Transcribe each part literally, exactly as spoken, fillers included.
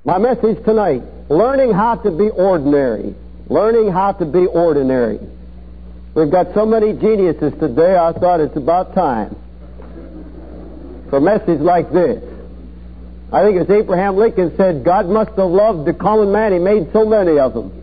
My message tonight, learning how to be ordinary. Learning how to be ordinary. We've got so many geniuses today, I thought it's about time for a message like this. I think as Abraham Lincoln said, God must have loved the common man. He made so many of them.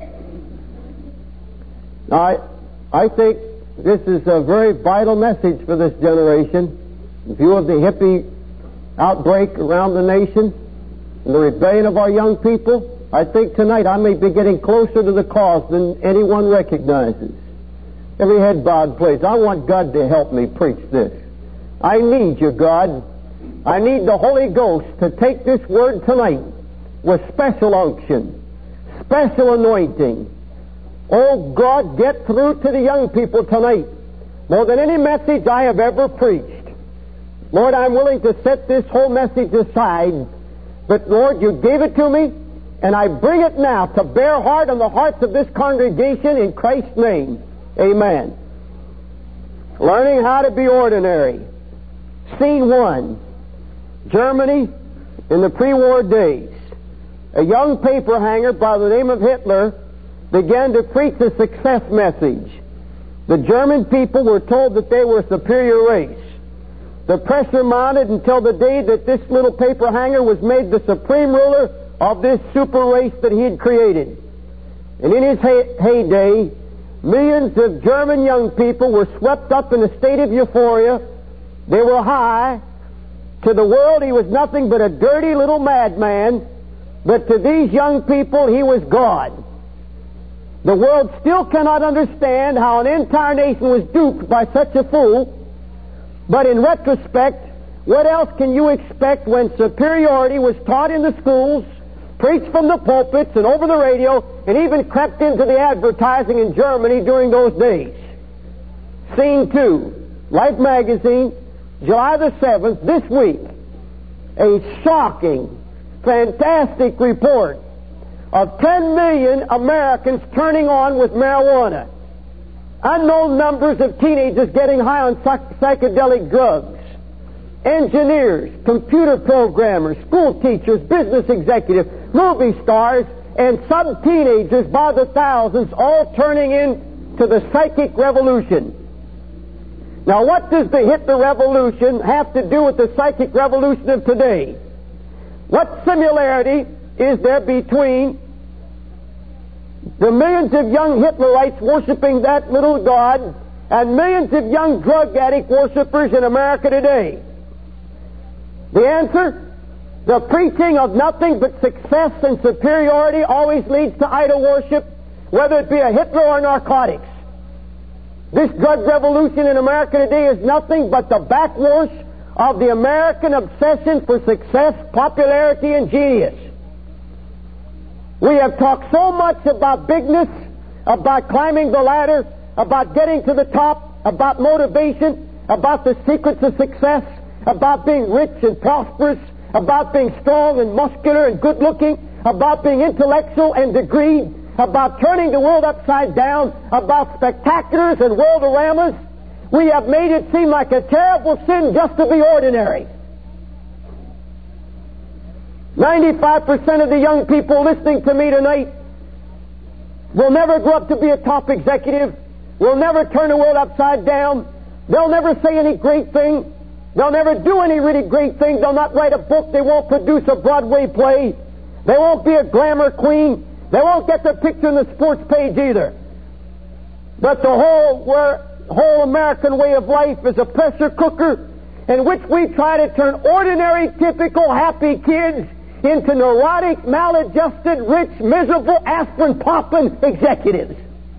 Now, I, I think this is a very vital message for this generation. In view of the hippie outbreak around the nation and the rebellion of our young people, I think tonight I may be getting closer to the cause than anyone recognizes. Every head bowed, please. I want God to help me preach this. I need you, God. I need the Holy Ghost to take this word tonight with special unction, special anointing. Oh, God, get through to the young people tonight more than any message I have ever preached. Lord, I'm willing to set this whole message aside, but Lord, you gave it to me, and I bring it now to bear heart on the hearts of this congregation in Christ's name. Amen. Learning how to be ordinary. Scene one. Germany in the pre-war days. A young paper hanger by the name of Hitler began to preach a success message. The German people were told that they were a superior race. The pressure mounted until the day that this little paper hanger was made the supreme ruler of this super race that he had created. And in his hey- heyday, millions of German young people were swept up in a state of euphoria. They were high. To the world, he was nothing but a dirty little madman. But to these young people, he was God. The world still cannot understand how an entire nation was duped by such a fool. But in retrospect, what else can you expect when superiority was taught in the schools, preached from the pulpits and over the radio, and even crept into the advertising in Germany during those days? Scene two, Life magazine, July the seventh, this week. A shocking, fantastic report of ten million Americans turning on with marijuana. Unknown numbers of teenagers getting high on psych- psychedelic drugs. Engineers, computer programmers, school teachers, business executives, movie stars, and sub-teenagers by the thousands all turning into the psychic revolution. Now, what does the Hitler Revolution have to do with the psychic revolution of today? What similarity is there between the millions of young Hitlerites worshiping that little God and millions of young drug addict worshipers in America today? The answer? The preaching of nothing but success and superiority always leads to idol worship, whether it be a Hitler or narcotics. This drug revolution in America today is nothing but the backwash of the American obsession for success, popularity, and genius. We have talked so much about bigness, about climbing the ladder, about getting to the top, about motivation, about the secrets of success, about being rich and prosperous, about being strong and muscular and good-looking, about being intellectual and degreed, about turning the world upside down, about spectaculars and world-oramas. We have made it seem like a terrible sin just to be ordinary. ninety-five percent of the young people listening to me tonight will never grow up to be a top executive, will never turn the world upside down, they'll never say any great thing, they'll never do any really great thing, they'll not write a book, they won't produce a Broadway play, they won't be a glamour queen, they won't get their picture in the sports page either. But the whole, where, whole American way of life is a pressure cooker in which we try to turn ordinary, typical, happy kids into neurotic, maladjusted, rich, miserable, aspirin-popping executives.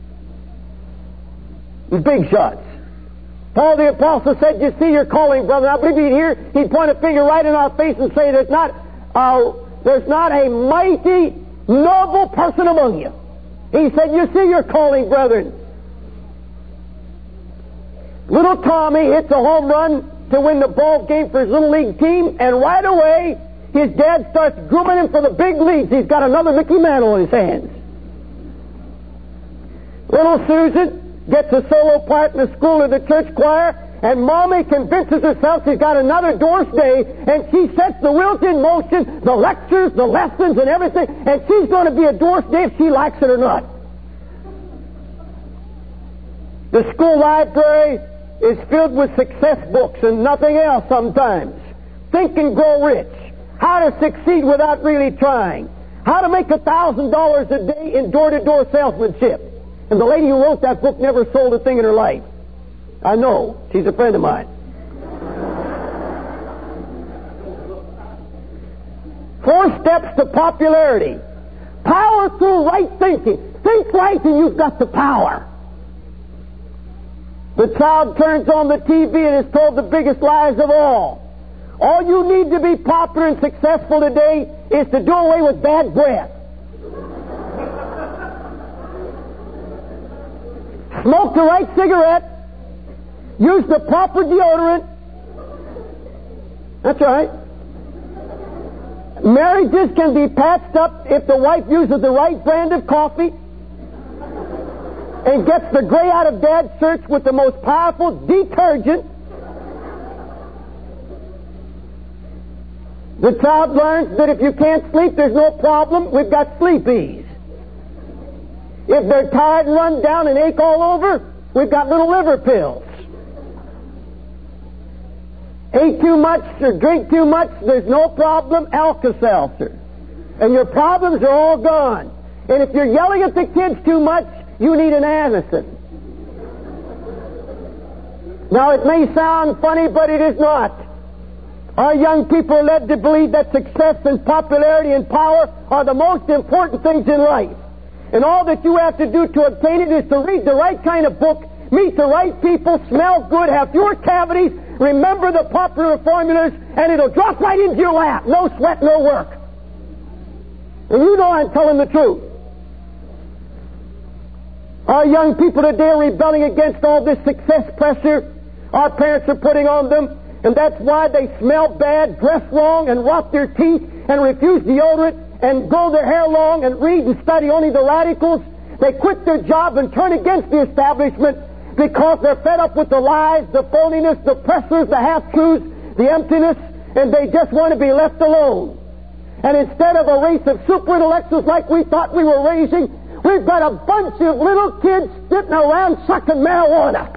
Big shots. Paul the Apostle said, "You see your calling, brother." I believe he'd hear, he'd point a finger right in our face and say, there's not, uh, there's not a mighty, noble person among you. He said, "You see your calling, brethren." Little Tommy hits a home run to win the ball game for his little league team, and right away his dad starts grooming him for the big leagues. He's got another Mickey Mantle in his hands. Little Susan gets a solo part in the school or the church choir, And Mommy convinces herself she's got another Doris Day, and she sets the wheels in motion, the lectures, the lessons, and everything, and she's going to be a Doris Day if she likes it or not. The school library is filled with success books and nothing else sometimes. Think and Grow Rich. How to succeed without really trying. How to make a thousand dollars a day in door-to-door salesmanship. And the lady who wrote that book never sold a thing in her life. I know. She's a friend of mine. Four steps to popularity. Power through right thinking. Think right and you've got the power. The child turns on the T V and is told the biggest lies of all. All you need to be popular and successful today is to do away with bad breath. Smoke the right cigarette. Use the proper deodorant. That's right. Marriages can be patched up if the wife uses the right brand of coffee and gets the gray out of Dad's shirts with the most powerful detergent. The child learns that if you can't sleep, there's no problem. We've got Sleepies. If they're tired and run down and ache all over, we've got little liver pills. Eat too much or drink too much, there's no problem. Alka-Seltzer. And your problems are all gone. And if you're yelling at the kids too much, you need an Anacin. Now, it may sound funny, but it is not. Our young people are led to believe that success and popularity and power are the most important things in life. And all that you have to do to obtain it is to read the right kind of book, meet the right people, smell good, have fewer cavities, remember the popular formulas, and it'll drop right into your lap. No sweat, no work. And you know I'm telling the truth. Our young people today are rebelling against all this success pressure our parents are putting on them, and that's why they smell bad, dress wrong, and rot their teeth, and refuse deodorant, and grow their hair long, and read and study only the radicals. They quit their job and turn against the establishment because they're fed up with the lies, the phoniness, the pressures, the half-truths, the emptiness, and they just want to be left alone. And instead of a race of super intellectuals like we thought we were raising, we've got a bunch of little kids sitting around sucking marijuana.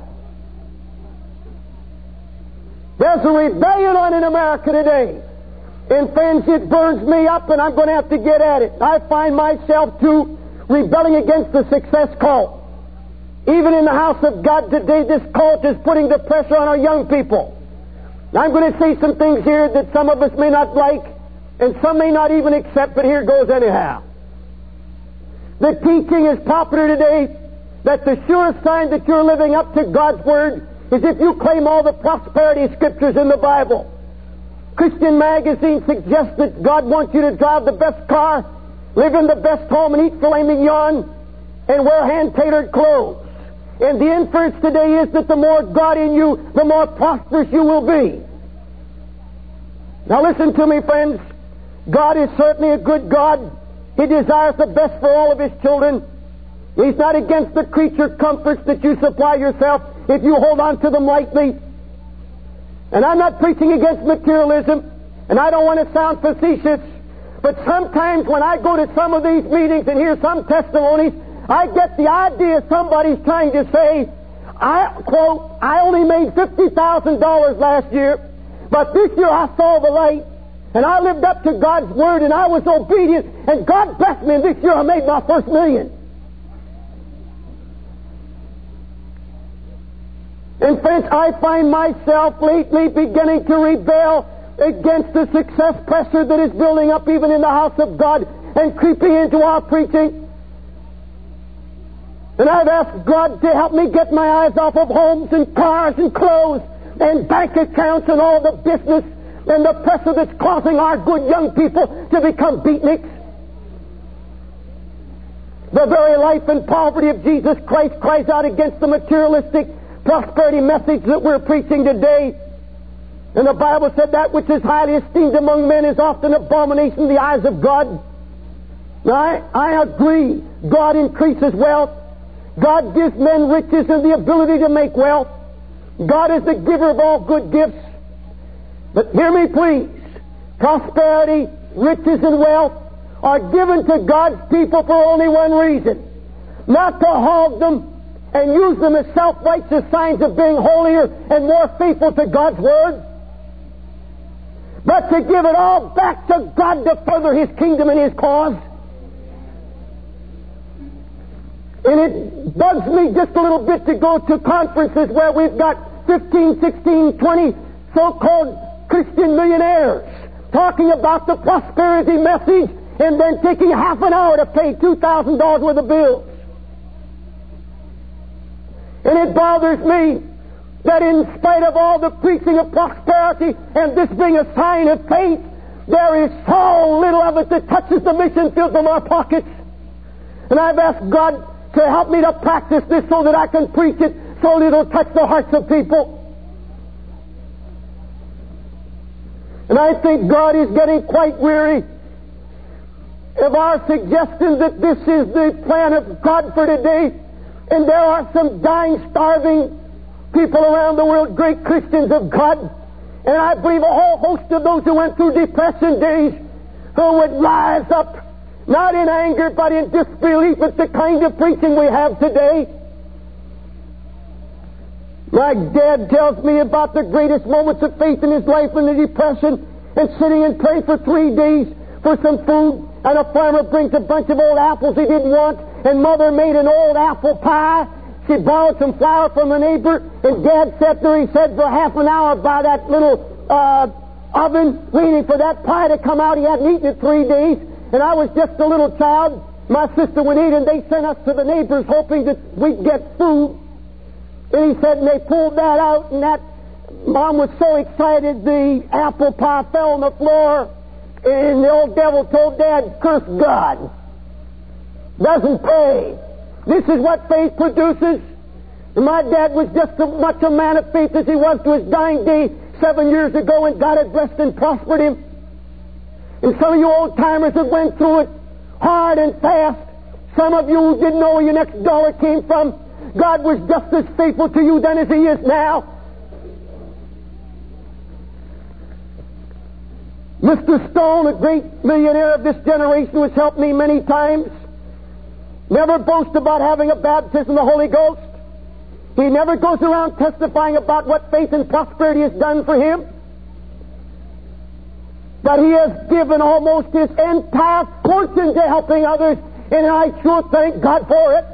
There's a rebellion on in America today. And friends, it burns me up, and I'm going to have to get at it. I find myself, too, rebelling against the success cult. Even in the house of God today, this cult is putting the pressure on our young people. Now, I'm going to say some things here that some of us may not like, and some may not even accept, but here goes anyhow. The teaching is popular today that the surest sign that you're living up to God's Word is if you claim all the prosperity scriptures in the Bible. Christian Magazine suggests that God wants you to drive the best car, live in the best home, and eat filet mignon, and wear hand-tailored clothes. And the inference today is that the more God in you, the more prosperous you will be. Now listen to me, friends. God is certainly a good God. He desires the best for all of His children. He's not against the creature comforts that you supply yourself if you hold on to them lightly. And I'm not preaching against materialism, and I don't want to sound facetious, but sometimes when I go to some of these meetings and hear some testimonies, I get the idea somebody's trying to say, I, quote, I only made fifty thousand dollars last year, but this year I saw the light, and I lived up to God's Word, and I was obedient, and God blessed me, and this year I made my first million. And friends, I find myself lately beginning to rebel against the success pressure that is building up even in the house of God and creeping into our preaching. And I've asked God to help me get my eyes off of homes and cars and clothes and bank accounts and all the business and the pressure that's causing our good young people to become beatniks. The very life and poverty of Jesus Christ cries out against the materialistic prosperity message that we're preaching today. And the Bible said that which is highly esteemed among men is often abomination in the eyes of God. Now, I, I agree. God increases wealth. God gives men riches and the ability to make wealth. God is the giver of all good gifts. But hear me please. Prosperity, riches, and wealth are given to God's people for only one reason. Not to hog them and use them as self-righteous signs of being holier and more faithful to God's Word, but to give it all back to God to further His kingdom and His cause. And it bugs me just a little bit to go to conferences where we've got fifteen, sixteen, twenty so-called Christian millionaires talking about the prosperity message and then taking half an hour to pay two thousand dollars worth of bills. And it bothers me that in spite of all the preaching of prosperity and this being a sign of faith, there is so little of it that touches the mission field from our pockets. And I've asked God to help me to practice this so that I can preach it so that it'll touch the hearts of people. And I think God is getting quite weary of our suggestions that this is the plan of God for today. And there are some dying, starving people around the world, great Christians of God. And I believe a whole host of those who went through depression days who would rise up, not in anger, but in disbelief at the kind of preaching we have today. My dad tells me about the greatest moments of faith in his life in the depression, and sitting and praying for three days for some food, and a farmer brings a bunch of old apples he didn't want, and Mother made an old apple pie. She borrowed some flour from a neighbor, and Dad sat there, he said, for half an hour by that little uh, oven, waiting for that pie to come out. He hadn't eaten it three days, and I was just a little child. My sister would eat, and they sent us to the neighbors hoping that we'd get food. And he said, and they pulled that out, and that Mom was so excited, the apple pie fell on the floor, and the old devil told Dad, curse God. Doesn't pay. This is what faith produces. And my dad was just as much a man of faith as he was to his dying day seven years ago when God had blessed and prospered him. And some of you old-timers have went through it hard and fast. Some of you who didn't know where your next dollar came from, God was just as faithful to you then as He is now. Mister Stone, a great millionaire of this generation who has helped me many times, never boasts about having a baptism of the Holy Ghost. He never goes around testifying about what faith and prosperity has done for him. But he has given almost his entire fortune to helping others, and I sure thank God for it.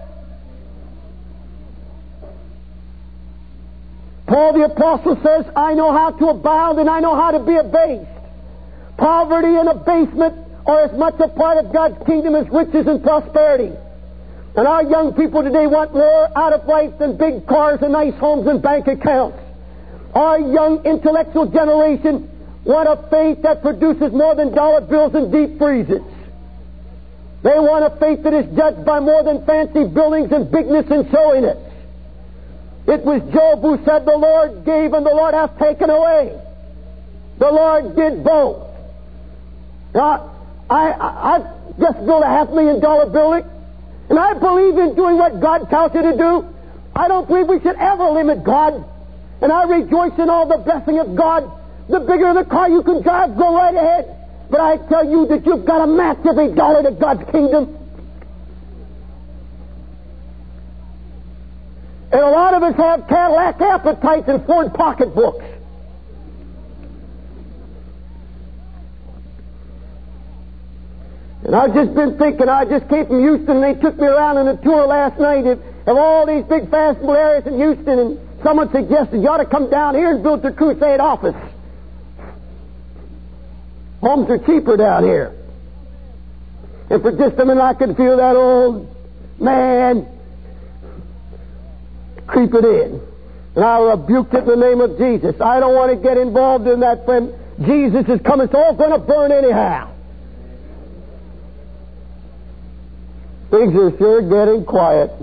Paul the Apostle says, I know how to abound and I know how to be abased. Poverty and abasement are as much a part of God's kingdom as riches and prosperity. And our young people today want more out of life than big cars and nice homes and bank accounts. Our young intellectual generation want a faith that produces more than dollar bills and deep freezes. They want a faith that is judged by more than fancy buildings and bigness and showiness. It was Job who said, the Lord gave and the Lord hath taken away. The Lord did both. Now, I, I, I've just built a half million dollar building, and I believe in doing what God tells you to do. I don't believe we should ever limit God. And I rejoice in all the blessing of God. The bigger the car you can drive, go right ahead. But I tell you that you've got to match every dollar to God's kingdom. And a lot of us have Cadillac appetites and Ford pocketbooks. And I've just been thinking, I just came from Houston, and they took me around on a tour last night of, of all these big fashionable areas in Houston, and someone suggested you ought to come down here and build the Crusade office. Homes are cheaper down here. And for just a minute I could feel that old man creeping in. And I rebuked it in the name of Jesus. I don't want to get involved in that, friend. Jesus is coming. It's all going to burn anyhow. Things are sure getting quiet.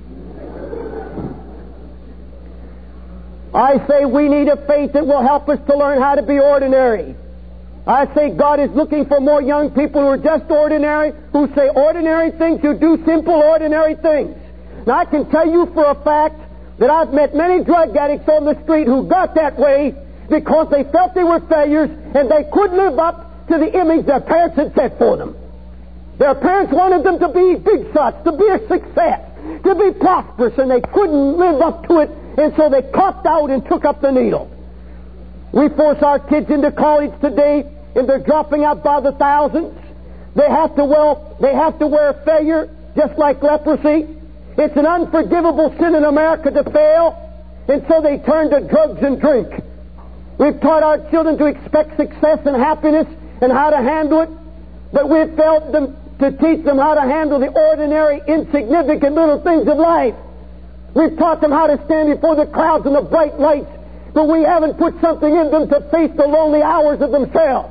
I say we need a faith that will help us to learn how to be ordinary. I say God is looking for more young people who are just ordinary, who say ordinary things, who do simple, ordinary things. Now, I can tell you for a fact that I've met many drug addicts on the street who got that way because they felt they were failures and they couldn't live up to the image their parents had set for them. Their parents wanted them to be big shots, to be a success, to be prosperous, and they couldn't live up to it, and so they copped out and took up the needle. We force our kids into college today, and they're dropping out by the thousands. They have to well, they have to wear failure just like leprosy. It's an unforgivable sin in America to fail, and so they turn to drugs and drink. We've taught our children to expect success and happiness and how to handle it, but we've failed them to teach them how to handle the ordinary, insignificant little things of life. We've taught them how to stand before the crowds and the bright lights, but we haven't put something in them to face the lonely hours of themselves.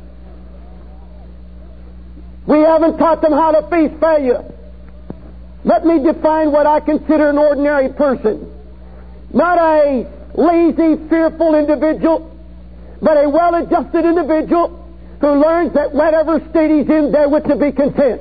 We haven't taught them how to face failure. Let me define what I consider an ordinary person. Not a lazy, fearful individual, but a well-adjusted individual who learns that whatever state he's in, therewith to be content.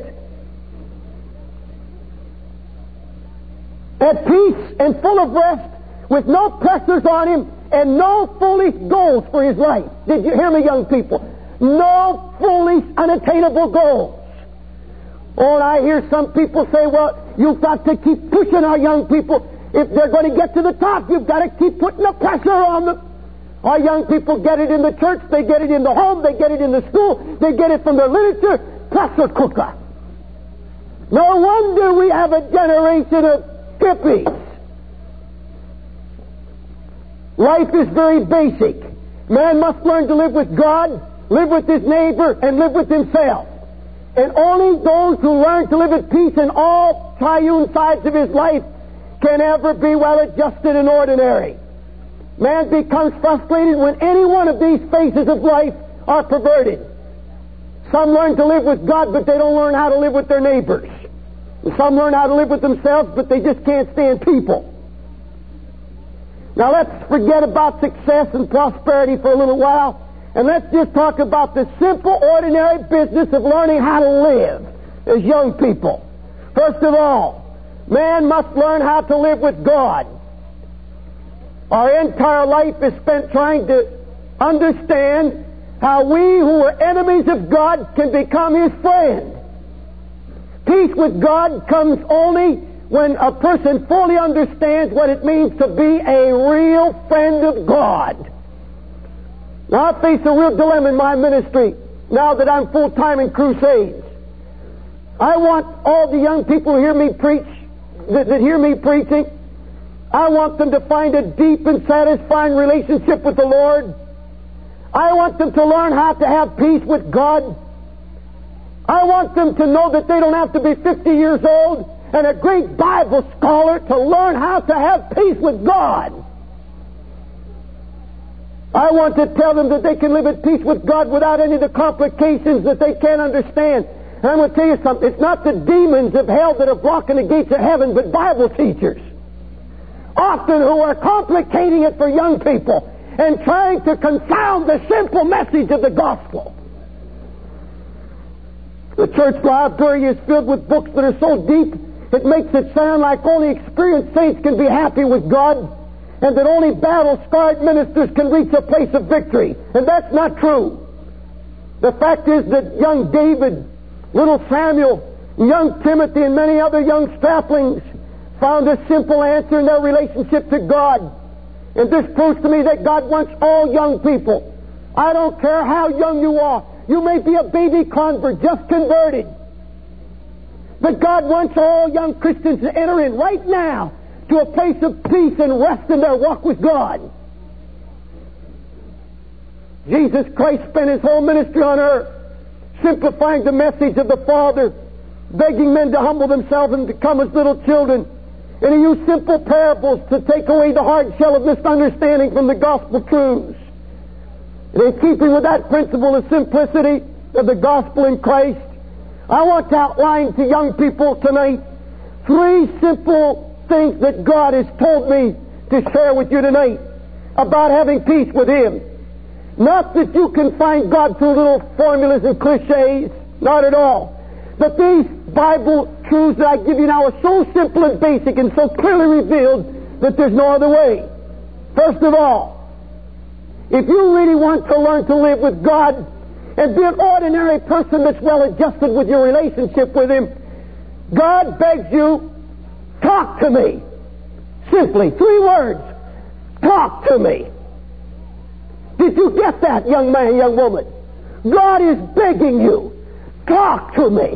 At peace and full of rest, with no pressures on him and no foolish goals for his life. Did you hear me, young people? No foolish, unattainable goals. Oh, and I hear some people say, well, you've got to keep pushing our young people. If they're going to get to the top, you've got to keep putting the pressure on them. Our young people get it in the church, they get it in the home, they get it in the school, they get it from their literature. Pressure cooker. No wonder we have a generation of hippies. Life is very basic. Man must learn to live with God, live with his neighbor, and live with himself. And only those who learn to live at peace in all triune sides of his life can ever be well adjusted and ordinary. Man becomes frustrated when any one of these phases of life are perverted. Some learn to live with God, but they don't learn how to live with their neighbors. And some learn how to live with themselves, but they just can't stand people. Now let's forget about success and prosperity for a little while, and let's just talk about the simple, ordinary business of learning how to live as young people. First of all, man must learn how to live with God. Our entire life is spent trying to understand how we who are enemies of God can become His friend. Peace with God comes only when a person fully understands what it means to be a real friend of God. Now, I face a real dilemma in my ministry now that I'm full-time in crusades. I want all the young people who hear me preach, that, that hear me preaching, I want them to find a deep and satisfying relationship with the Lord. I want them to learn how to have peace with God. I want them to know that they don't have to be fifty years old and a great Bible scholar to learn how to have peace with God. I want to tell them that they can live at peace with God without any of the complications that they can't understand. And I'm going to tell you something. It's not the demons of hell that are blocking the gates of heaven, but Bible teachers. Often who are complicating it for young people and trying to confound the simple message of the gospel. The church library is filled with books that are so deep it makes it sound like only experienced saints can be happy with God, and that only battle-scarred ministers can reach a place of victory. And that's not true. The fact is that young David, little Samuel, young Timothy, and many other young straplings found a simple answer in their relationship to God. And this proves to me that God wants all young people. I don't care how young you are. You may be a baby convert, just converted. But God wants all young Christians to enter in right now to a place of peace and rest in their walk with God. Jesus Christ spent His whole ministry on earth simplifying the message of the Father, begging men to humble themselves and become as little children. And He used simple parables to take away the hard shell of misunderstanding from the gospel truths. And in keeping with that principle of simplicity of the gospel in Christ, I want to outline to young people tonight three simple things that God has told me to share with you tonight about having peace with Him. Not that you can find God through little formulas and cliches, not at all. But these Bible truths that I give you now are so simple and basic and so clearly revealed that there's no other way. First of all, if you really want to learn to live with God and be an ordinary person that's well adjusted with your relationship with Him, God begs you, talk to me. Simply, three words. Talk to me. Did you get that, young man, young woman? God is begging you, talk to me.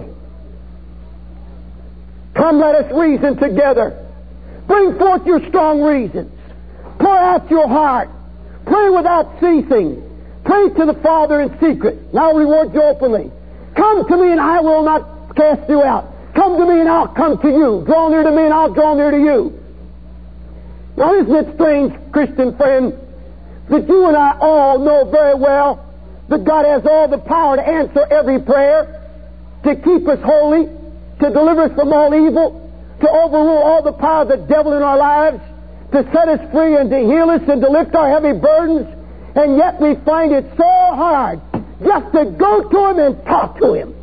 Come, let us reason together. Bring forth your strong reasons. Pour out your heart. Pray without ceasing. Pray to the Father in secret, and I'll reward you openly. Come to me, and I will not cast you out. Come to me, and I'll come to you. Draw near to me, and I'll draw near to you. Now, isn't it strange, Christian friend, that you and I all know very well that God has all the power to answer every prayer, to keep us holy, to deliver us from all evil, to overrule all the power of the devil in our lives, to set us free and to heal us and to lift our heavy burdens, and yet we find it so hard just to go to Him and talk to Him.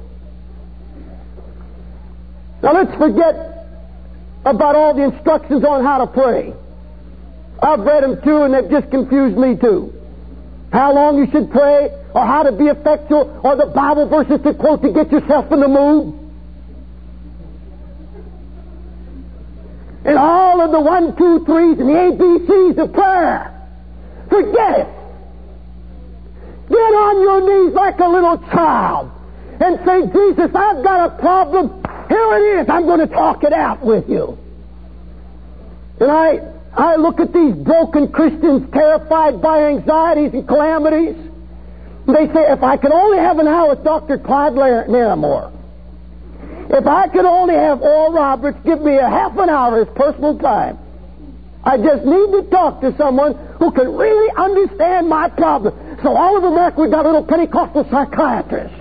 Now let's forget about all the instructions on how to pray. I've read them too, and they've just confused me too. How long you should pray, or how to be effectual, or the Bible verses to quote to get yourself in the mood. And all of the one, two, threes, and the A B Cs of prayer. Forget it. Get on your knees like a little child and say, Jesus, I've got a problem. Here it is. I'm going to talk it out with you. And I, I look at these broken Christians terrified by anxieties and calamities. And they say, if I could only have an hour with Doctor Clyde Naramore. If I could only have Oral Roberts give me a half an hour of his personal time. I just need to talk to someone who can really understand my problem. So all over America we've got little Pentecostal psychiatrists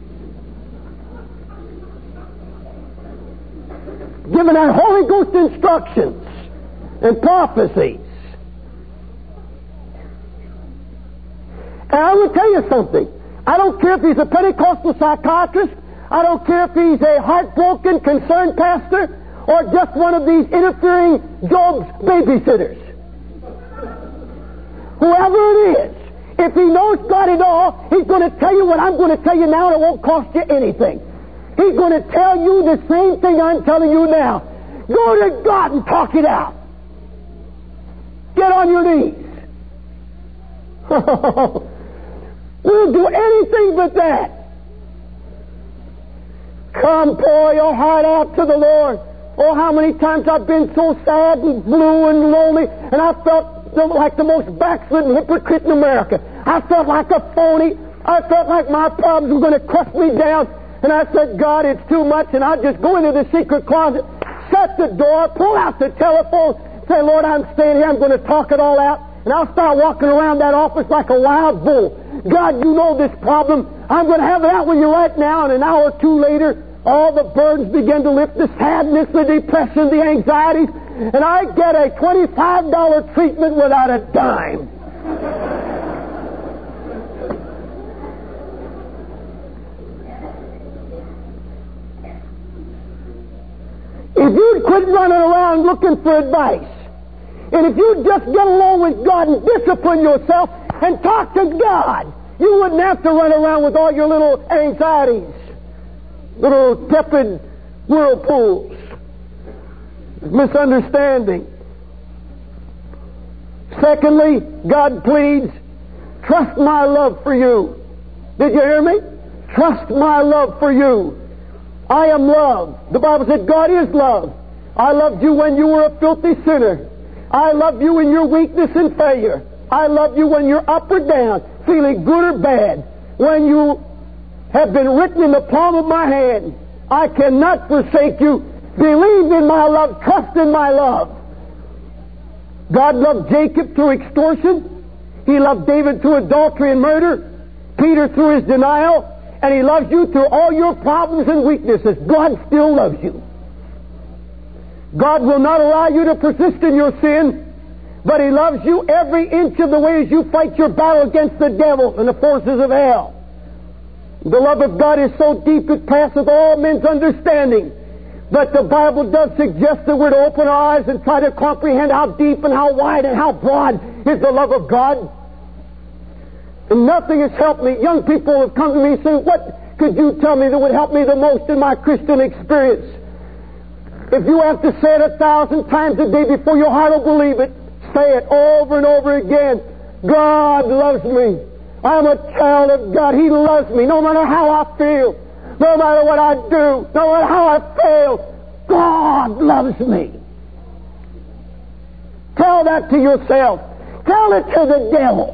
giving out Holy Ghost instructions and prophecies. And I will tell you something. I don't care if he's a Pentecostal psychiatrist. I don't care if he's a heartbroken, concerned pastor, or just one of these interfering Job's babysitters. Whoever it is, if he knows God at all, he's going to tell you what I'm going to tell you now, and it won't cost you anything. He's going to tell you the same thing I'm telling you now. Go to God and talk it out. Get on your knees. We'll do anything but that. Come, pour your heart out to the Lord. Oh, how many times I've been so sad and blue and lonely, and I felt like the most backslidden hypocrite in America. I felt like a phony. I felt like my problems were going to crush me down. And I said, God, it's too much. And I'd just go into the secret closet, shut the door, pull out the telephone, say, Lord, I'm staying here. I'm going to talk it all out. And I'll start walking around that office like a wild bull. God, you know this problem. I'm going to have it out with you right now. And an hour or two later, all the burdens begin to lift, the sadness, the depression, the anxieties. And I get a twenty-five dollars treatment without a dime. If you'd quit running around looking for advice, and if you'd just get along with God and discipline yourself and talk to God, you wouldn't have to run around with all your little anxieties, little tepid whirlpools, misunderstanding. Secondly, God pleads, trust my love for you. Did you hear me? Trust my love for you. I am love. The Bible said God is love. I loved you when you were a filthy sinner. I love you in your weakness and failure. I love you when you're up or down, feeling good or bad. When you have been written in the palm of my hand, I cannot forsake you. Believe in my love. Trust in my love. God loved Jacob through extortion. He loved David through adultery and murder. Peter through his denial. And He loves you through all your problems and weaknesses. God still loves you. God will not allow you to persist in your sin, but He loves you every inch of the way as you fight your battle against the devil and the forces of hell. The love of God is so deep it passeth all men's understanding. But the Bible does suggest that we're to open our eyes and try to comprehend how deep and how wide and how broad is the love of God. And nothing has helped me. Young people have come to me and said, what could you tell me that would help me the most in my Christian experience? If you have to say it a thousand times a day before your heart will believe it, say it over and over again. God loves me. I'm a child of God. He loves me no matter how I feel, no matter what I do, no matter how I fail. God loves me. Tell that to yourself. Tell it to the devil.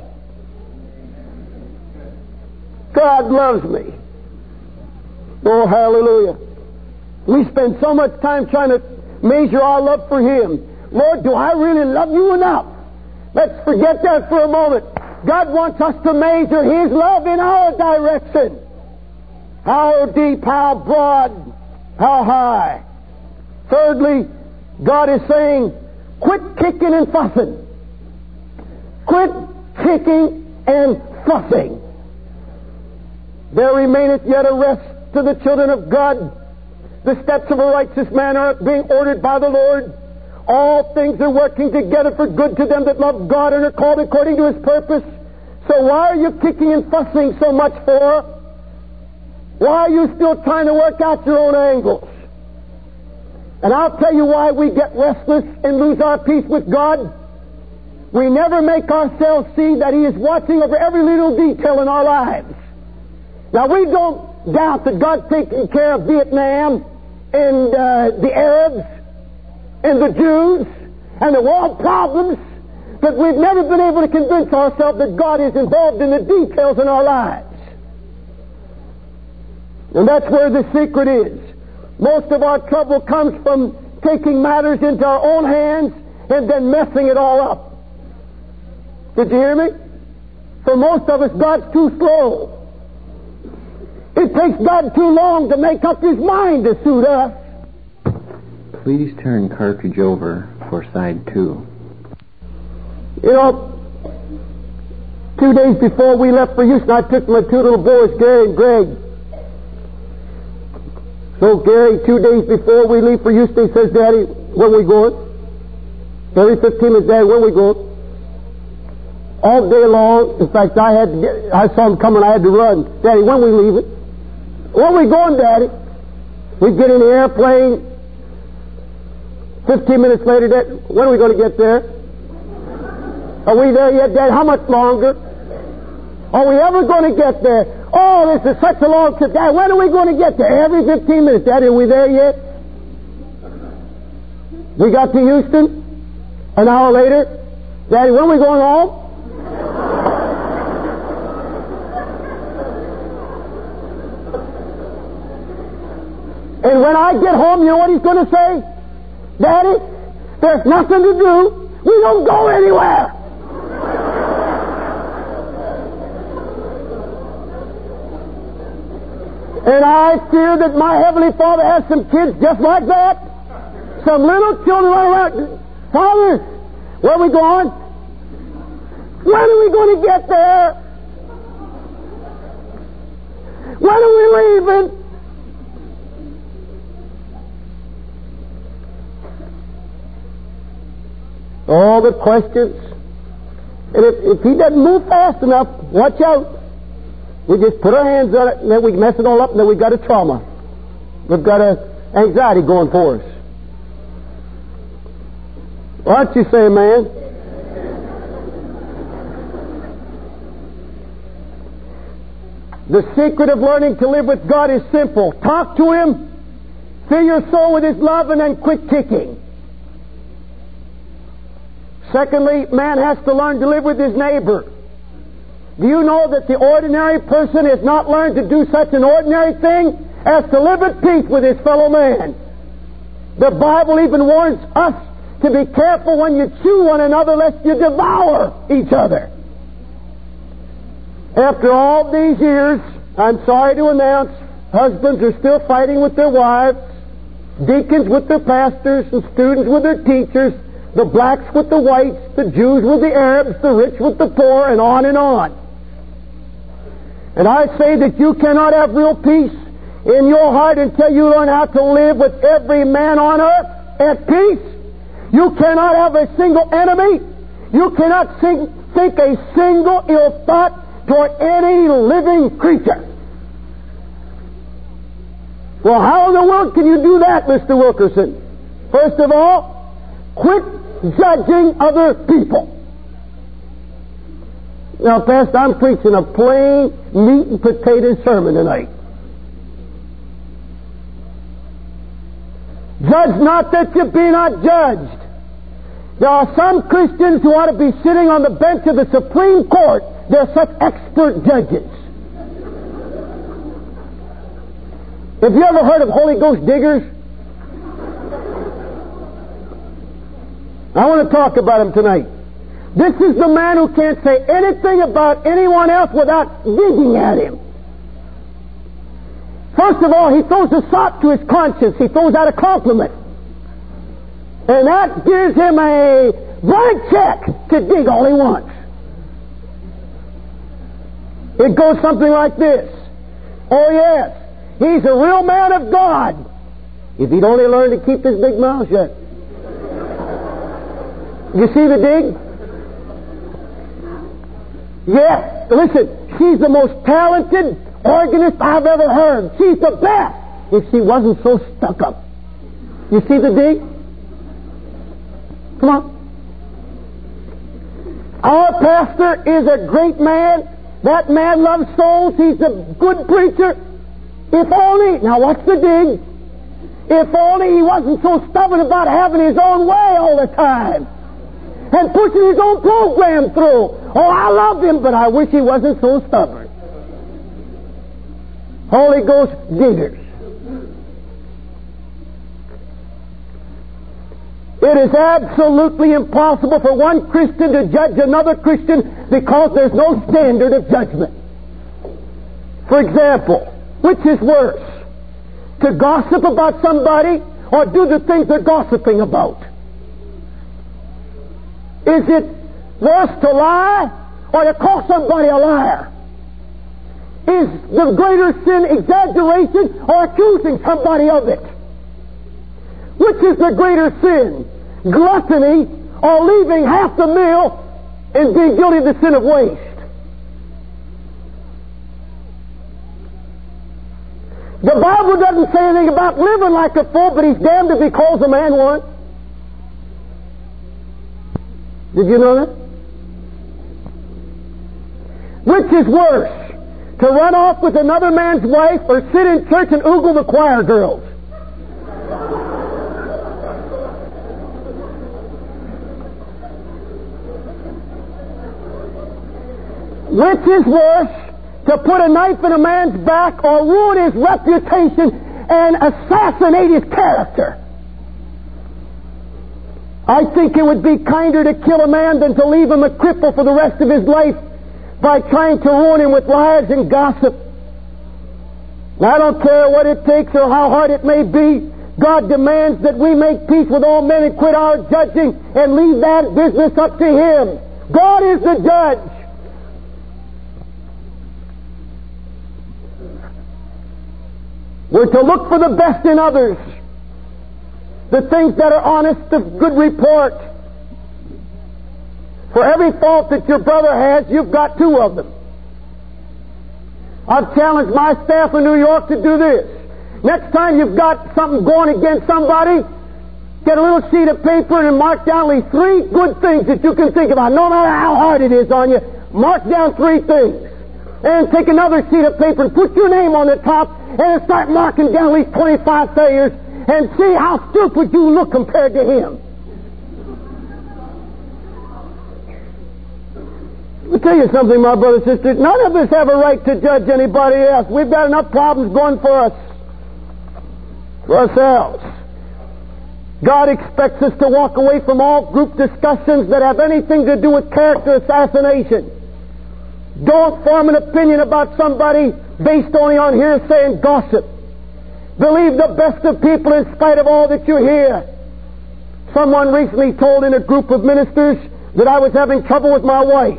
God loves me. Oh, hallelujah. We spend so much time trying to measure our love for Him. Lord, do I really love you enough? Let's forget that for a moment. God wants us to measure His love in our direction. How deep, how broad, how high. Thirdly, God is saying, quit kicking and fussing. Quit kicking and fussing. There remaineth yet a rest to the children of God. The steps of a righteous man are being ordered by the Lord. All things are working together for good to them that love God and are called according to His purpose. So why are you kicking and fussing so much for? Why are you still trying to work out your own angles? And I'll tell you why we get restless and lose our peace with God. We never make ourselves see that He is watching over every little detail in our lives. Now, we don't doubt that God's taking care of Vietnam and uh, the Arabs and the Jews and the world problems, but we've never been able to convince ourselves that God is involved in the details in our lives. And that's where the secret is. Most of our trouble comes from taking matters into our own hands and then messing it all up. Did you hear me? For most of us, God's too slow. It takes God too long to make up His mind to suit us. Please turn cartridge over for side two. You know, two days before we left for Houston, I took my two little boys, Gary and Greg. So Gary, two days before we leave for Houston, he says, Daddy, when we going? Every fifteen minutes, Daddy, when we going? All day long. In fact, I had to get, I saw him coming, I had to run. Daddy, when we leaving? Where are we going, Daddy? We get in the airplane. Fifteen minutes later, Dad, when are we going to get there? Are we there yet, Dad? How much longer? Are we ever going to get there? Oh, this is such a long trip. Dad, when are we going to get there? Every fifteen minutes, Daddy. Are we there yet? We got to Houston. An hour later, Daddy, when are we going home? And when I get home, you know what he's going to say? Daddy, there's nothing to do. We don't go anywhere. And I fear that my Heavenly Father has some kids just like that. Some little children run around. Father, where are we going? When are we going to get there? When are we leaving? All the questions. And if, if he doesn't move fast enough, watch out. We just put our hands on it, and then we mess it all up, and then we've got a trauma. We've got an anxiety going for us. Why don't you say, man? The secret of learning to live with God is simple. Talk to Him, fill your soul with His love, and then quit kicking. Secondly, man has to learn to live with his neighbor. Do you know that the ordinary person has not learned to do such an ordinary thing as to live at peace with his fellow man? The Bible even warns us to be careful when you chew one another lest you devour each other. After all these years, I'm sorry to announce, husbands are still fighting with their wives, deacons with their pastors, and students with their teachers, the blacks with the whites, the Jews with the Arabs, the rich with the poor, and on and on. And I say that you cannot have real peace in your heart until you learn how to live with every man on earth at peace. You cannot have a single enemy. You cannot think, think a single ill thought toward any living creature. Well, how in the world can you do that, Mister Wilkerson? First of all, quit judging other people. Now, Pastor, I'm preaching a plain meat and potato sermon tonight. Judge not that you be not judged. There are some Christians who ought to be sitting on the bench of the Supreme Court. They're such expert judges. Have you ever heard of Holy Ghost diggers? I want to talk about him tonight. This is the man who can't say anything about anyone else without digging at him. First of all, he throws a sop to his conscience. He throws out a compliment. And that gives him a blank check to dig all he wants. It goes something like this. Oh, yes, he's a real man of God. If he'd only learn to keep his big mouth shut. You see the dig? Yes. Listen, she's the most talented organist I've ever heard. She's the best if she wasn't so stuck up. You see the dig? Come on. Our pastor is a great man. That man loves souls. He's a good preacher. If only, now what's the dig? If only he wasn't so stubborn about having his own way all the time and pushing his own program through. Oh, I love him, but I wish he wasn't so stubborn. Holy Ghost diggers. It is absolutely impossible for one Christian to judge another Christian because there's no standard of judgment. For example, which is worse? To gossip about somebody or do the things they're gossiping about? Is it worse to lie or to call somebody a liar? Is the greater sin exaggeration or accusing somebody of it? Which is the greater sin? Gluttony or leaving half the meal and being guilty of the sin of waste? The Bible doesn't say anything about living like a fool, but he's damned if he calls a man one. Did you know that? Which is worse? To run off with another man's wife or sit in church and oogle the choir girls? Which is worse? To put a knife in a man's back or ruin his reputation and assassinate his character? I think it would be kinder to kill a man than to leave him a cripple for the rest of his life by trying to ruin him with lies and gossip. I don't care what it takes or how hard it may be. God demands that we make peace with all men and quit our judging and leave that business up to Him. God is the judge. We're to look for the best in others, the things that are honest, of good report. For every fault that your brother has, you've got two of them. I've challenged my staff in New York to do this. Next time you've got something going against somebody, get a little sheet of paper and mark down at least three good things that you can think about. No matter how hard it is on you, mark down three things. And take another sheet of paper and put your name on the top and start marking down at least twenty-five failures and see how stupid you look compared to him. I'll tell you something, my brothers and sisters. None of us have a right to judge anybody else. We've got enough problems going for us, for ourselves. God expects us to walk away from all group discussions that have anything to do with character assassination. Don't form an opinion about somebody based only on hearsay and gossip. Believe the best of people in spite of all that you hear. Someone recently told in a group of ministers that I was having trouble with my wife.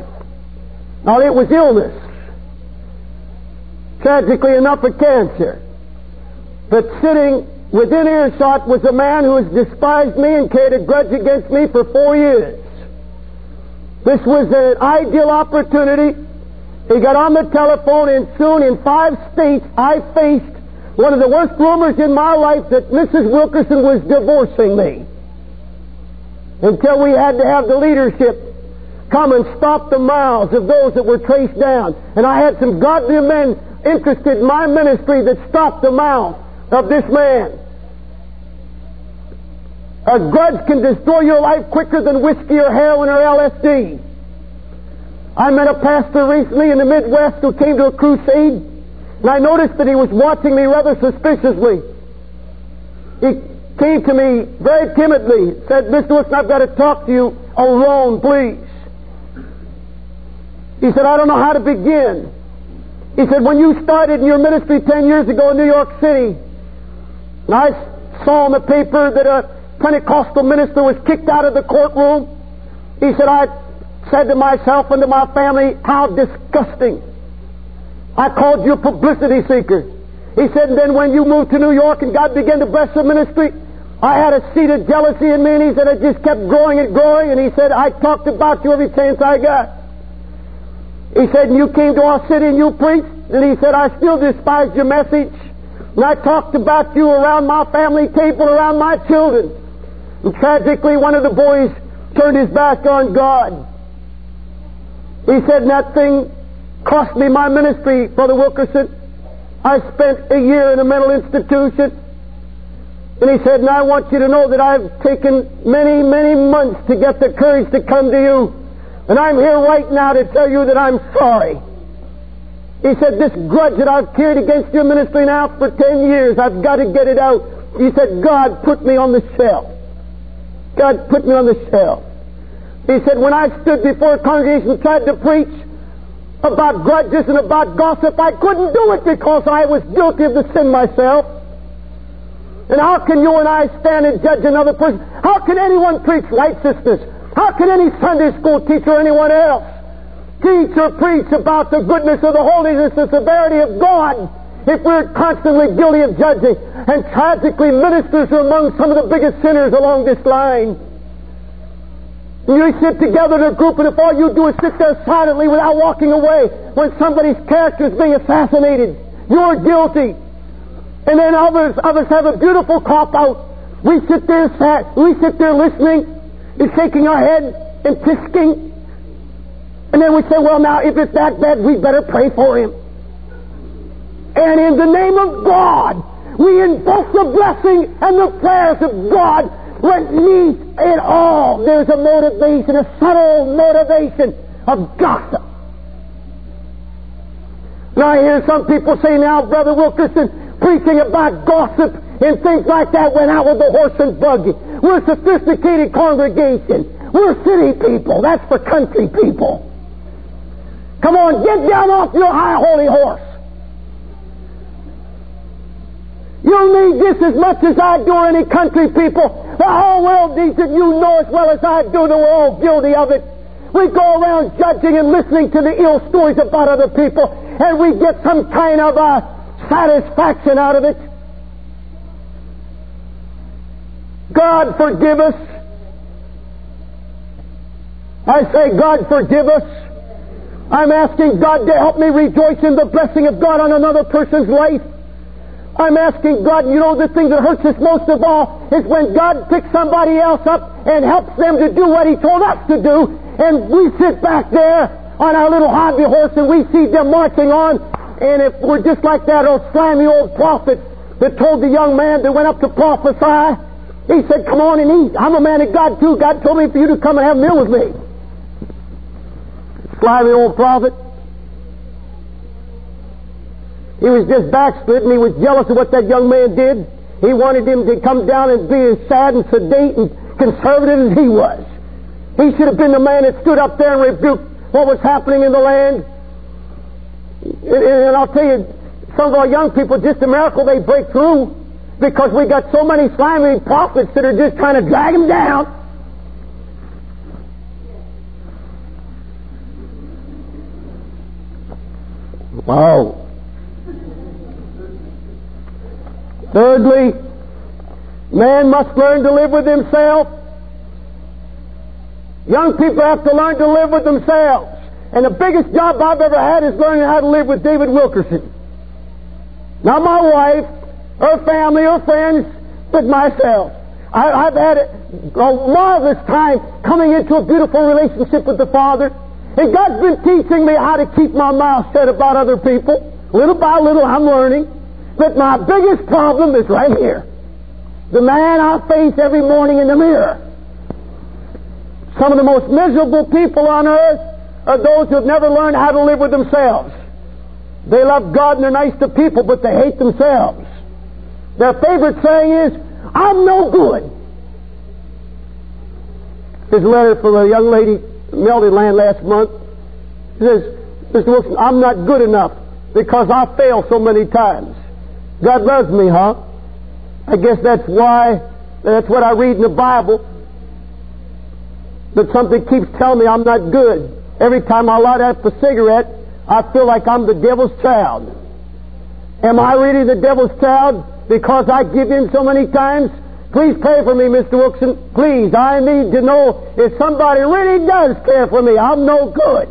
Now, it was illness. Tragically enough, a cancer. But sitting within earshot was a man who has despised me and carried a grudge against me for four years. This was an ideal opportunity. He got on the telephone, and soon in five states I faced one of the worst rumors in my life that Missus Wilkerson was divorcing me. Until we had to have the leadership come and stop the mouths of those that were traced down. And I had some godly men interested in my ministry that stopped the mouth of this man. A grudge can destroy your life quicker than whiskey or heroin or L S D. I met a pastor recently in the Midwest who came to a crusade, and I noticed that he was watching me rather suspiciously. He came to me very timidly, said, "Mister Wilson, I've got to talk to you alone, please." He said, "I don't know how to begin." He said, "When you started in your ministry ten years ago in New York City, and I saw in the paper that a Pentecostal minister was kicked out of the courtroom," he said, "I said to myself and to my family, how disgusting. I called you a publicity seeker." He said, "And then when you moved to New York and God began to bless the ministry, I had a seed of jealousy in me," and he said, "it just kept growing and growing," and he said, "I talked about you every chance I got." He said, "And you came to our city and you preached," and he said, "I still despised your message, and I talked about you around my family table, around my children." And tragically, one of the boys turned his back on God. He said, "And that thing cost me my ministry, Brother Wilkerson. I spent a year in a mental institution." And he said, "And I want you to know that I've taken many, many months to get the courage to come to you. And I'm here right now to tell you that I'm sorry." He said, "This grudge that I've carried against your ministry now for ten years, I've got to get it out." He said, "God put me on the shelf. God put me on the shelf." He said, "When I stood before a congregation and tried to preach about grudges and about gossip, I couldn't do it because I was guilty of the sin myself. And how can you and I stand and judge another person? How can anyone preach righteousness? How can any Sunday school teacher or anyone else teach or preach about the goodness or the holiness, the severity of God, if we're constantly guilty of judging?" And tragically, ministers are among some of the biggest sinners along this line. You sit together in a group, and if all you do is sit there silently without walking away when somebody's character is being assassinated, you're guilty. And then others, others have a beautiful cop-out. We sit there sad, we sit there listening and shaking our head and pisking. And then we say, "Well, now, if it's that bad, we better pray for him." And in the name of God, we invoke the blessing and the prayers of God. Beneath it all, there's a motivation, a subtle motivation of gossip. Now I hear some people say, "Now, Brother Wilkerson, preaching about gossip and things like that went out with the horse and buggy. We're a sophisticated congregation. We're city people. That's for country people. Come on, get down off your high holy horse. You need this as much as I do, or any country people. The whole world needs it. You know as well as I do that we're all guilty of it. We go around judging and listening to the ill stories about other people, and we get some kind of uh, satisfaction out of it. God forgive us. I say, God forgive us. I'm asking God to help me rejoice in the blessing of God on another person's life. I'm asking God, you know, the thing that hurts us most of all is when God picks somebody else up and helps them to do what He told us to do, and we sit back there on our little hobby horse and we see them marching on, and if we're just like that old slimy old prophet that told the young man that went up to prophesy, he said, "Come on and eat. I'm a man of God too. God told me for you to come and have a meal with me." Slimy old prophet. He was just backslidden. He was jealous of what that young man did. He wanted him to come down and be as sad and sedate and conservative as he was. He should have been the man that stood up there and rebuked what was happening in the land. And I'll tell you, some of our young people, just a miracle they break through, because we got so many slimy prophets that are just trying to drag them down. Wow. Thirdly, man must learn to live with himself. Young people have to learn to live with themselves. And the biggest job I've ever had is learning how to live with David Wilkerson. Not my wife, her family, her friends, but myself. I, I've had a, a marvelous time coming into a beautiful relationship with the Father. And God's been teaching me how to keep my mouth shut about other people. Little by little I'm learning. But my biggest problem is right here. The man I face every morning in the mirror. Some of the most miserable people on earth are those who have never learned how to live with themselves. They love God and they're nice to people, but they hate themselves. Their favorite saying is, I'm no good. There's a letter from a young lady from Melody-Land last month. She says, Mister Wilson, I'm not good enough because I fail so many times. God loves me, huh? I guess that's why, that's what I read in the Bible. But something keeps telling me I'm not good. Every time I light up a cigarette, I feel like I'm the devil's child. Am I really the devil's child because I give in so many times? Please pray for me, Mister Wilson. Please, I need to know if somebody really does care for me. I'm no good.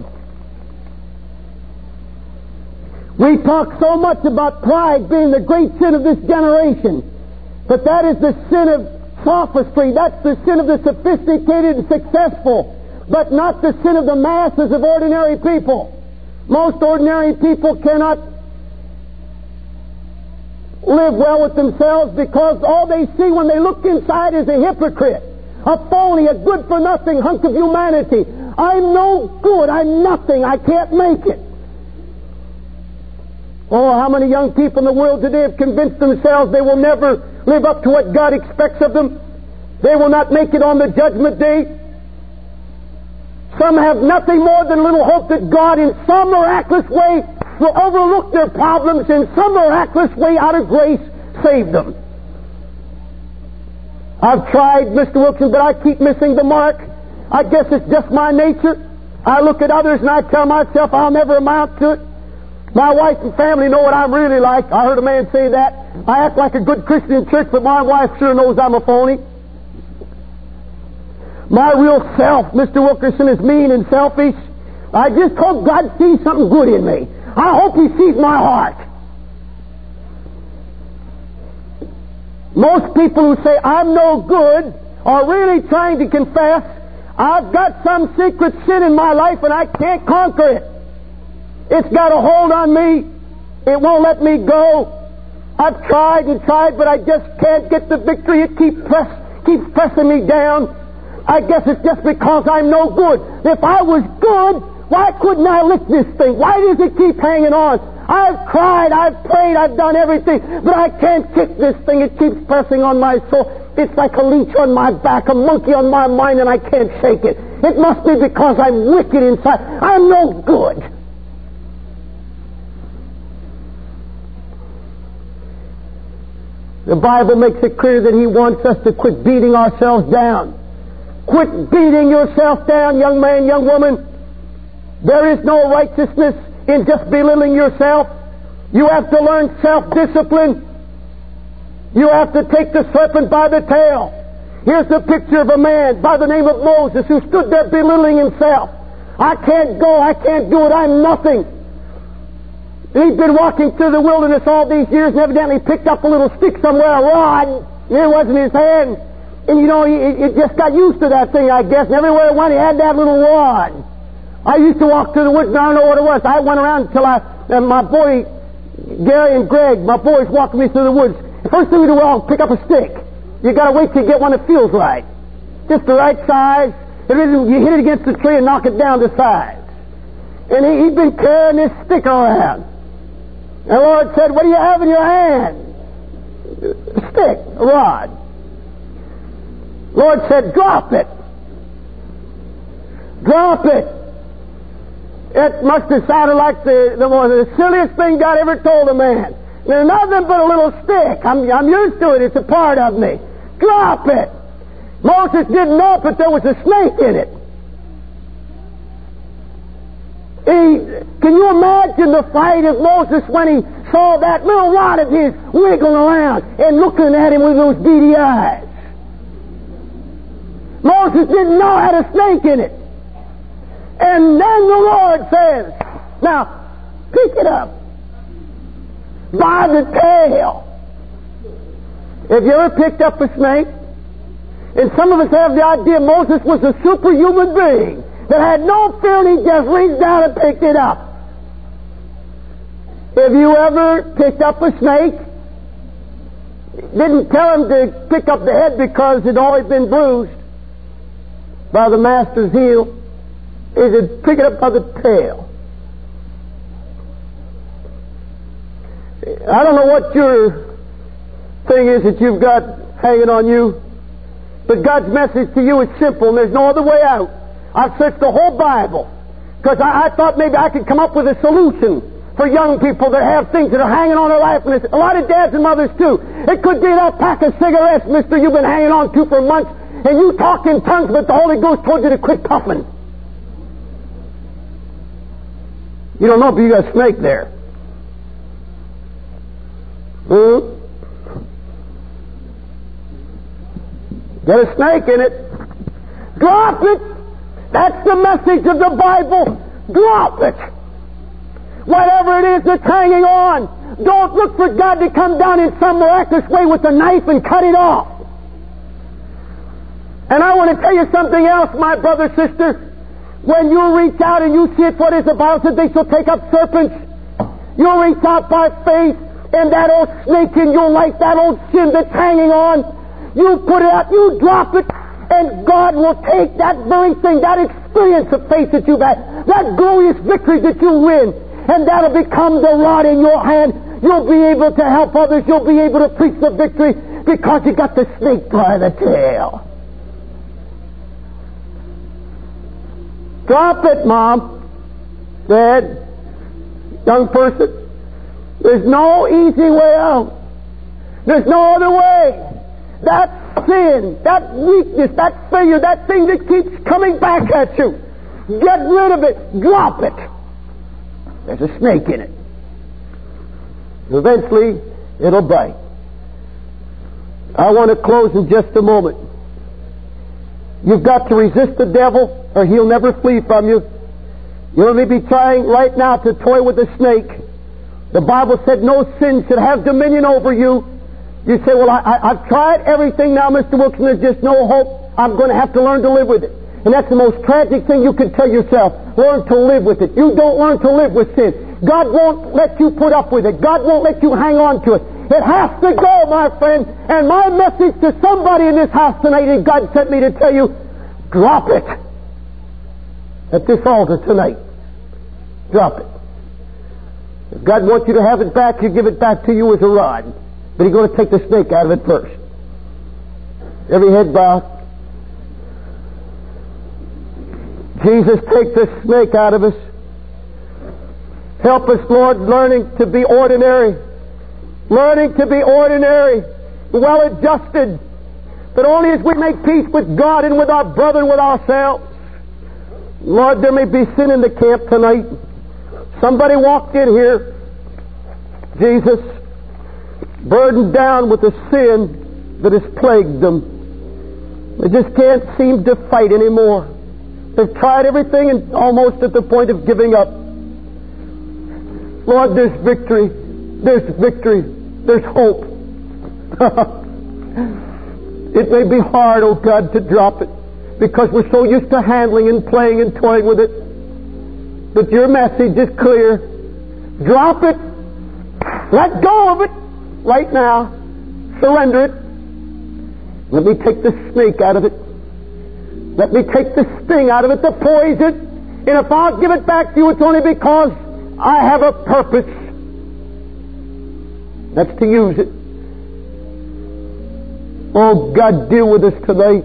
We talk so much about pride being the great sin of this generation, but that is the sin of sophistry. That's the sin of the sophisticated and successful, but not the sin of the masses of ordinary people. Most ordinary people cannot live well with themselves because all they see when they look inside is a hypocrite, a phony, a good-for-nothing hunk of humanity. I'm no good. I'm nothing. I can't make it. Oh, how many young people in the world today have convinced themselves they will never live up to what God expects of them? They will not make it on the judgment day. Some have nothing more than a little hope that God in some miraculous way will overlook their problems, in some miraculous way out of grace save them. I've tried, Mister Wilson, but I keep missing the mark. I guess it's just my nature. I look at others and I tell myself I'll never amount to it. My wife and family know what I'm really like. I heard a man say that. I act like a good Christian in church, but my wife sure knows I'm a phony. My real self, Mister Wilkerson, is mean and selfish. I just hope God sees something good in me. I hope He sees my heart. Most people who say I'm no good are really trying to confess, I've got some secret sin in my life and I can't conquer it. It's got a hold on me. It won't let me go. I've tried and tried, but I just can't get the victory. It keeps press, keeps pressing me down. I guess it's just because I'm no good. If I was good, why couldn't I lift this thing? Why does it keep hanging on? I've cried, I've prayed, I've done everything, but I can't kick this thing. It keeps pressing on my soul. It's like a leech on my back, a monkey on my mind, and I can't shake it. It must be because I'm wicked inside. I'm no good. The Bible makes it clear that He wants us to quit beating ourselves down. Quit beating yourself down, young man, young woman. There is no righteousness in just belittling yourself. You have to learn self-discipline. You have to take the serpent by the tail. Here's a picture of a man by the name of Moses who stood there belittling himself. I can't go, I can't do it, I'm nothing. He'd been walking through the wilderness all these years and evidently picked up a little stick somewhere, a rod. It wasn't his hand. And you know, he, he just got used to that thing, I guess. And everywhere he went, he had that little rod. I used to walk through the woods and I don't know what it was. I went around until I, uh, my boy, Gary and Greg, my boys walking me through the woods. First thing we do, well, pick up a stick. You gotta wait till you get one that feels right. Just the right size. It isn't, you hit it against the tree and knock it down to size. And he, he'd been carrying this stick around. And the Lord said, what do you have in your hand? A stick, a rod. The Lord said, drop it. Drop it. It must have sounded like the, the, the silliest thing God ever told a man. There's nothing but a little stick. I'm, I'm used to it. It's a part of me. Drop it. Moses didn't know it, but there was a snake in it. He, can you imagine the fight of Moses when he saw that little rod of his wiggling around and looking at him with those beady eyes. Moses didn't know had a snake in it. And then the Lord says, now, pick it up by the tail. Have you ever picked up a snake? And some of us have the idea Moses was a superhuman being that had no fear, and he just reached down and picked it up. Have you ever picked up a snake? Didn't tell him to pick up the head because it had always been bruised by the master's heel. He said, pick it up by the tail. I don't know what your thing is that you've got hanging on you, but God's message to you is simple, and there's no other way out. I've searched the whole Bible because I, I thought maybe I could come up with a solution for young people that have things that are hanging on their life, and a lot of dads and mothers too. It could be that pack of cigarettes, mister, you've been hanging on to for months, and you talk in tongues, but the Holy Ghost told you to quit puffing. You don't know if you got a snake there. Hmm? Got a snake in it. Drop it. That's the message of the Bible. Drop it. Whatever it is that's hanging on, don't look for God to come down in some miraculous way with a knife and cut it off. And I want to tell you something else, my brother, sister. When you reach out and you see it, what is the Bible said? They shall take up serpents. You'll reach out by faith, and that old snake in your life, that old sin that's hanging on, you put it out, you drop it, and God will take that very thing, that experience of faith that you've had, that glorious victory that you win, and that'll become the rod in your hand. You'll be able to help others. You'll be able to preach the victory because you got the snake by the tail. Drop it, Mom, Dad, young person. There's no easy way out. There's no other way. That sin, that weakness, that failure, that thing that keeps coming back at you, get rid of it. Drop it. There's a snake in it. Eventually, it'll bite. I want to close in just a moment. You've got to resist the devil, or he'll never flee from you. You'll only be trying right now to toy with a snake. The Bible said no sin should have dominion over you. You say, well, I, I, I've tried everything now, Mister Wilson. There's just no hope. I'm going to have to learn to live with it. And that's the most tragic thing you could tell yourself. Learn to live with it. You don't learn to live with sin. God won't let you put up with it. God won't let you hang on to it. It has to go, my friend. And my message to somebody in this house tonight, and God sent me to tell you, drop it. At this altar tonight. Drop it. If God wants you to have it back, He'll give it back to you as a rod. But He's going to take the snake out of it first. Every head bowed. Jesus, take the snake out of us. Help us, Lord, learning to be ordinary. Learning to be ordinary, well adjusted. But only as we make peace with God and with our brother and with ourselves. Lord, there may be sin in the camp tonight. Somebody walked in here, Jesus, burdened down with the sin that has plagued them. They just can't seem to fight anymore. They've tried everything and almost at the point of giving up. Lord, there's victory. There's victory. There's hope. It may be hard, oh God, to drop it because we're so used to handling and playing and toying with it. But your message is clear. Drop it. Let go of it right now. Surrender it. Let me take the snake out of it. Let me take the sting out of it, the poison. And if I'll give it back to you, it's only because I have a purpose. That's to use it. Oh, God, deal with us tonight.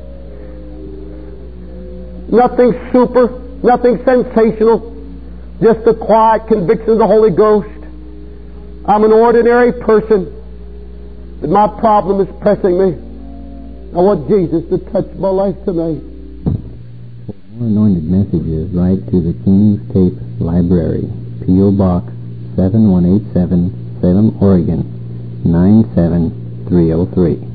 Nothing super, nothing sensational. Just the quiet conviction of the Holy Ghost. I'm an ordinary person, but my problem is pressing me. I want Jesus to touch my life tonight. For more anointed messages, write to the King's Tape Library, P O Box seven one eight seven, Salem, Oregon nine seven three oh three.